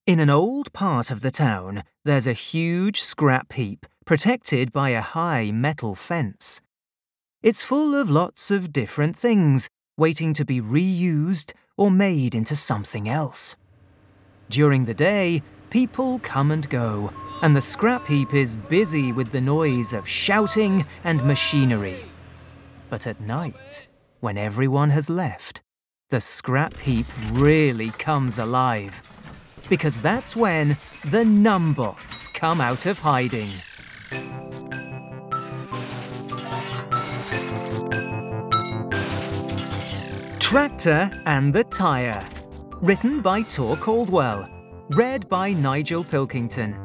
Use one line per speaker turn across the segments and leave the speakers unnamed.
In an old part of the town, there's a huge scrap heap protected by a high metal fence. It's full of lots of different things, waiting to be reused or made into something else. During the day, people come and go, and the scrap heap is busy with the noise of shouting and machinery. But at night, when everyone has left, the scrap heap really comes alive. Because that's when the Numbots come out of hiding. Tractor and the Tyre. Written by Tor Caldwell. Read by Nigel Pilkington.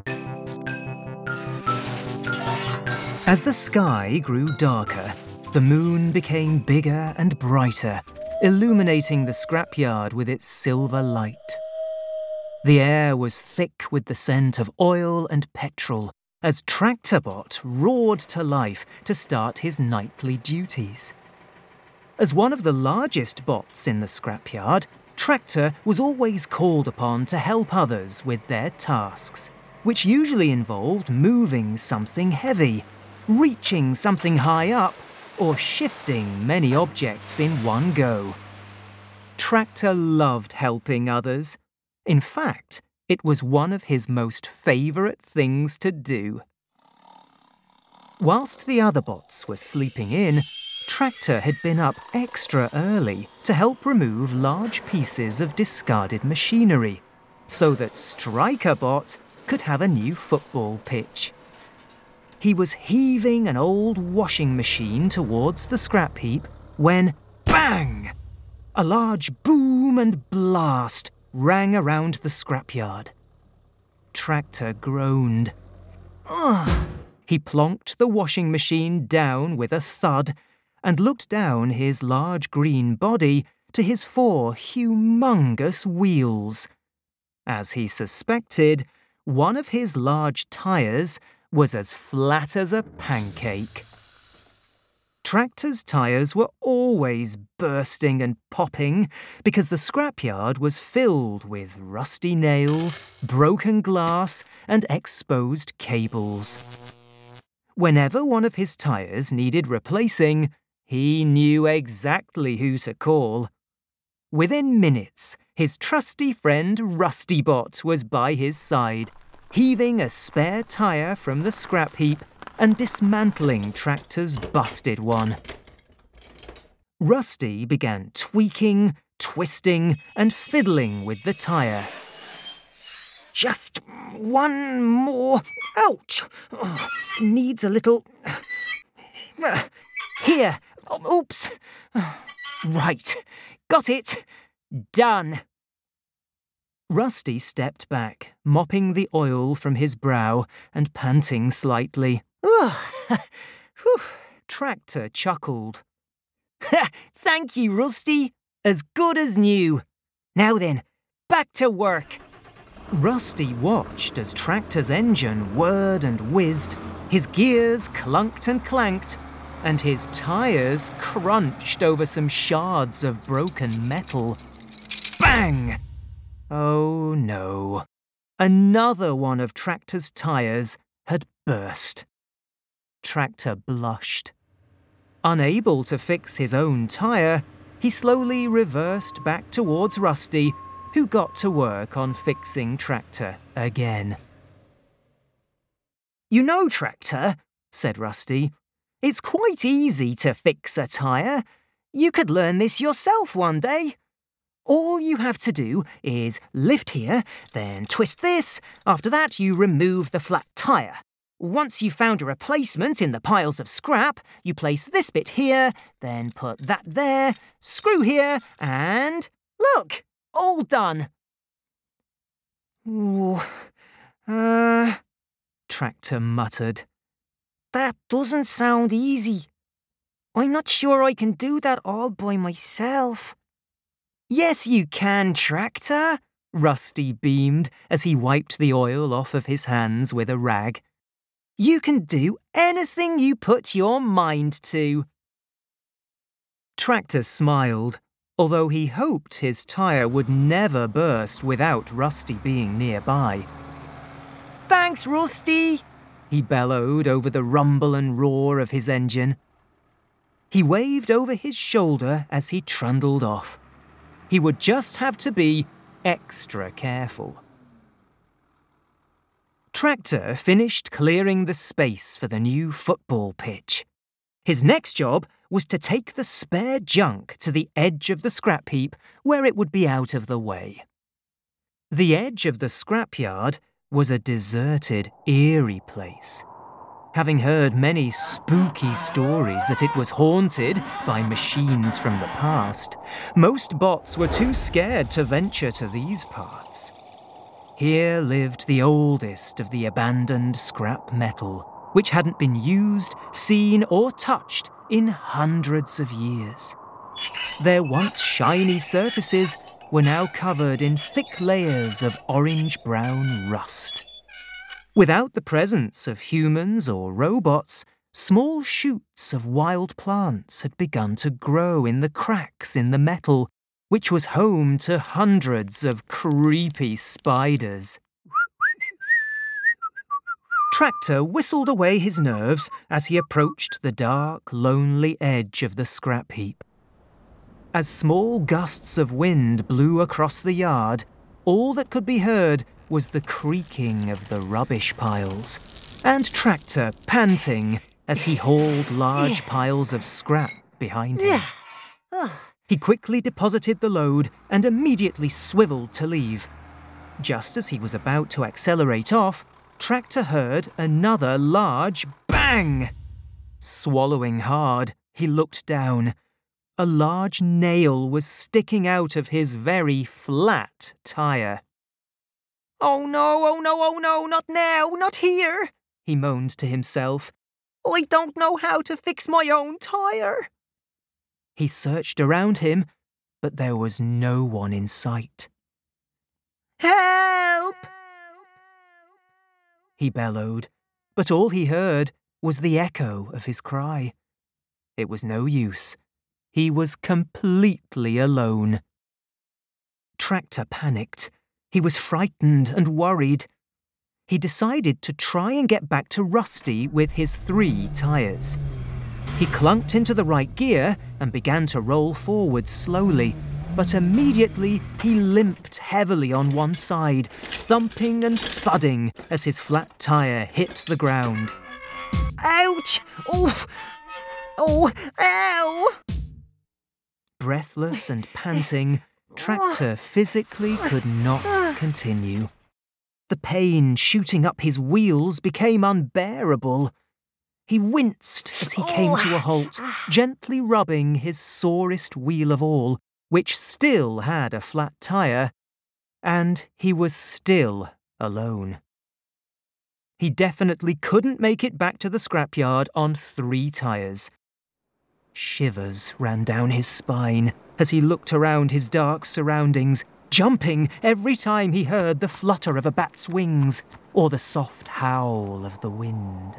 As the sky grew darker, the moon became bigger and brighter, illuminating the scrapyard with its silver light. The air was thick with the scent of oil and petrol as Tractorbot roared to life to start his nightly duties. As one of the largest bots in the scrapyard, Tractor was always called upon to help others with their tasks, which usually involved moving something heavy, reaching something high up, or shifting many objects in one go. Tractor loved helping others. In fact, it was one of his most favourite things to do. Whilst the other bots were sleeping in, Tractor had been up extra early to help remove large pieces of discarded machinery, so that Strikerbot could have a new football pitch. He was heaving an old washing machine towards the scrap heap when, bang! A large boom and blast rang around the scrapyard. Tractor groaned. Ugh! He plonked the washing machine down with a thud and looked down his large green body to his 4 humongous wheels. As he suspected, one of his large tyres was as flat as a pancake. Tractor's tyres were always bursting and popping because the scrapyard was filled with rusty nails, broken glass, and exposed cables. Whenever one of his tyres needed replacing, he knew exactly who to call. Within minutes, his trusty friend Rustybot was by his side, heaving a spare tyre from the scrap heap and dismantling Tractor's busted one. Rusty began tweaking, twisting, and fiddling with the tyre. Just one more. Ouch! Oh, needs a little. Here. Oops. Right. Got it. Done. Rusty stepped back, mopping the oil from his brow and panting slightly. Tractor chuckled. Thank you, Rusty. As good as new. Now then, back to work. Rusty watched as Tractor's engine whirred and whizzed, his gears clunked and clanked, and his tyres crunched over some shards of broken metal. Bang! Oh no. Another one of Tractor's tyres had burst. Tractor blushed. Unable to fix his own tyre, he slowly reversed back towards Rusty, who got to work on fixing Tractor again. You know, Tractor, said Rusty, it's quite easy to fix a tyre. You could learn this yourself one day. All you have to do is lift here, then twist this. After that, you remove the flat tyre. Once you've found a replacement in the piles of scrap, you place this bit here, then put that there, screw here, and look, all done. Ooh, Tractor muttered. That doesn't sound easy. I'm not sure I can do that all by myself. Yes, you can, Tractor, Rusty beamed as he wiped the oil off of his hands with a rag. You can do anything you put your mind to. Tractor smiled. although he hoped his tyre would never burst without Rusty being nearby. "Thanks, Rusty!" he bellowed over the rumble and roar of his engine. He waved over his shoulder as he trundled off. He would just have to be extra careful. Tractor finished clearing the space for the new football pitch. His next job was to take the spare junk to the edge of the scrap heap where it would be out of the way. The edge of the scrapyard was a deserted, eerie place. Having heard many spooky stories that it was haunted by machines from the past, most bots were too scared to venture to these parts. Here lived the oldest of the abandoned scrap metal, which hadn't been used, seen, or touched in hundreds of years. Their once shiny surfaces were now covered in thick layers of orange-brown rust. Without the presence of humans or robots, small shoots of wild plants had begun to grow in the cracks in the metal, which was home to hundreds of creepy spiders. Tractor whistled away his nerves as he approached the dark, lonely edge of the scrap heap. As small gusts of wind blew across the yard, all that could be heard was the creaking of the rubbish piles, and Tractor panting as he hauled large piles of scrap behind him. He quickly deposited the load and immediately swiveled to leave. Just as he was about to accelerate off, Tractor heard another large bang. Swallowing hard, he looked down. A large nail was sticking out of his very flat tyre. "Oh no, oh no, oh no, not now, not here," he moaned to himself. "I don't know how to fix my own tyre." He searched around him, but there was no one in sight. "Help!" he bellowed, but all he heard was the echo of his cry. It was no use. He was completely alone. Tractor panicked. He was frightened and worried. He decided to try and get back to Rusty with his 3 tyres. He clunked into the right gear and began to roll forward slowly, but immediately he limped heavily on one side, thumping and thudding as his flat tyre hit the ground. "Ouch! Oh! Oh! Ow!" Breathless and panting, Tractor physically could not continue. The pain shooting up his wheels became unbearable. He winced as he came to a halt, gently rubbing his sorest wheel of all, which still had a flat tyre, and he was still alone. He definitely couldn't make it back to the scrapyard on 3 tyres. Shivers ran down his spine as he looked around his dark surroundings, jumping every time he heard the flutter of a bat's wings or the soft howl of the wind.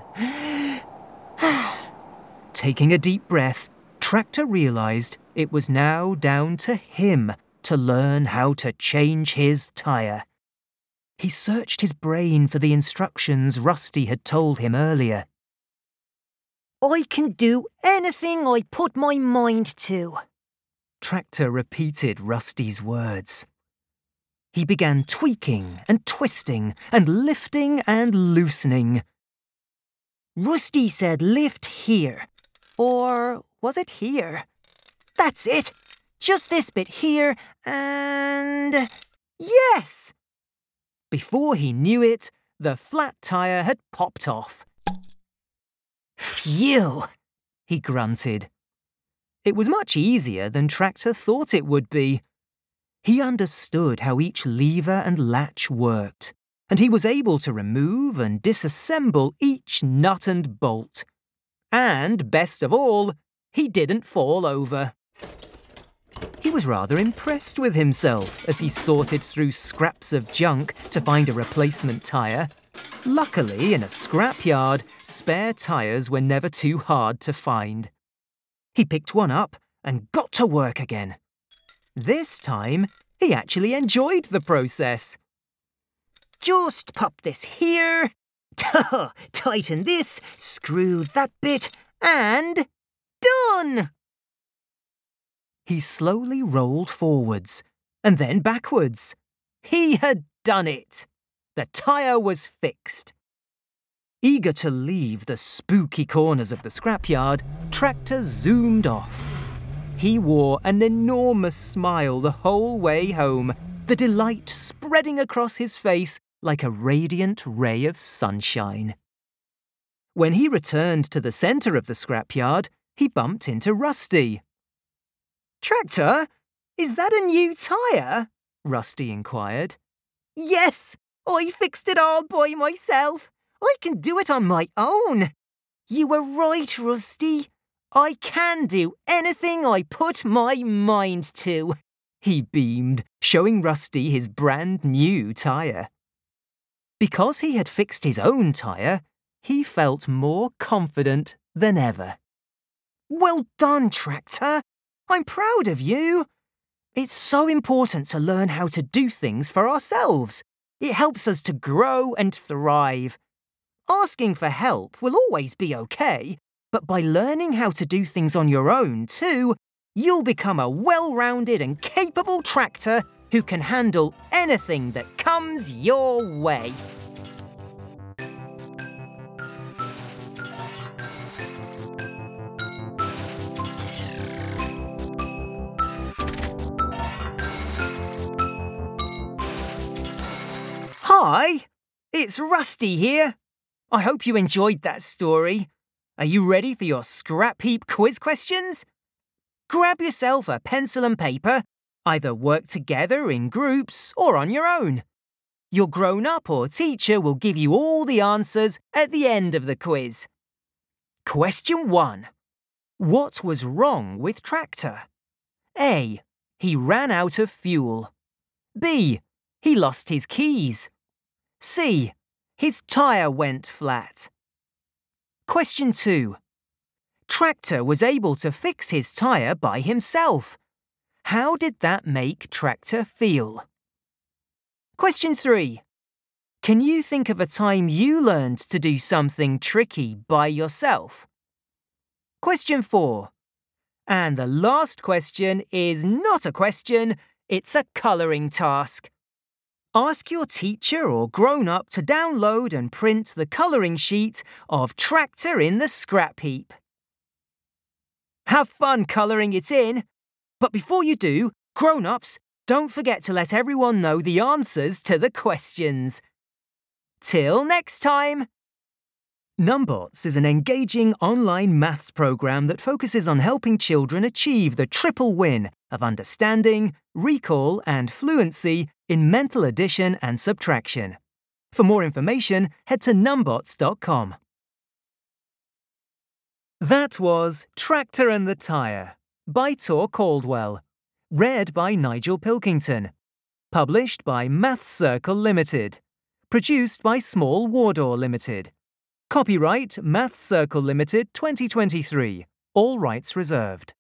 Taking a deep breath, Tractor realised it was now down to him to learn how to change his tyre. He searched his brain for the instructions Rusty had told him earlier. "I can do anything I put my mind to," Tractor repeated Rusty's words. He began tweaking and twisting and lifting and loosening. "Rusty said lift here. Or was it here? That's it. Just this bit here and... yes!" Before he knew it, the flat tyre had popped off. "Phew!" he grunted. It was much easier than Tractor thought it would be. He understood how each lever and latch worked, and he was able to remove and disassemble each nut and bolt. And, best of all, he didn't fall over. He was rather impressed with himself as he sorted through scraps of junk to find a replacement tyre. Luckily, in a scrapyard, spare tyres were never too hard to find. He picked one up and got to work again. This time, he actually enjoyed the process. Just pop this here, tighten this, screw that bit, and done! He slowly rolled forwards, and then backwards. He had done it. The tyre was fixed. Eager to leave the spooky corners of the scrapyard, Tractor zoomed off. He wore an enormous smile the whole way home, the delight spreading across his face like a radiant ray of sunshine. When he returned to the centre of the scrapyard, he bumped into Rusty. "Tractor, is that a new tyre?" Rusty inquired. "Yes, I fixed it all by myself. I can do it on my own." "You were right, Rusty. I can do anything I put my mind to," he beamed, showing Rusty his brand new tyre. Because he had fixed his own tyre, he felt more confident than ever. "Well done, Tractor. I'm proud of you. It's so important to learn how to do things for ourselves. It helps us to grow and thrive. Asking for help will always be okay, but by learning how to do things on your own too, you'll become a well-rounded and capable tractor who can handle anything that comes your way." Hi, it's Rusty here. I hope you enjoyed that story. Are you ready for your scrap heap quiz questions? Grab yourself a pencil and paper. Either work together in groups or on your own. Your grown-up or teacher will give you all the answers at the end of the quiz. Question 1. What was wrong with Tractor? A. He ran out of fuel. B. He lost his keys. C. His tyre went flat. Question 2. Tractor was able to fix his tyre by himself. How did that make Tractor feel? Question 3. Can you think of a time you learned to do something tricky by yourself? Question 4. And the last question is not a question, it's a colouring task. Ask your teacher or grown-up to download and print the colouring sheet of Tractor in the Scrap Heap. Have fun colouring it in. But before you do, grown-ups, don't forget to let everyone know the answers to the questions. Till next time! Numbots is an engaging online maths program that focuses on helping children achieve the triple win of understanding, recall and fluency in mental addition and subtraction. For more information, head to numbots.com. That was Tractor and the Tyre by Tor Caldwell. Read by Nigel Pilkington. Published by Maths Circle Limited. Produced by Small Wardour Limited. Copyright Maths Circle Limited 2023. All rights reserved.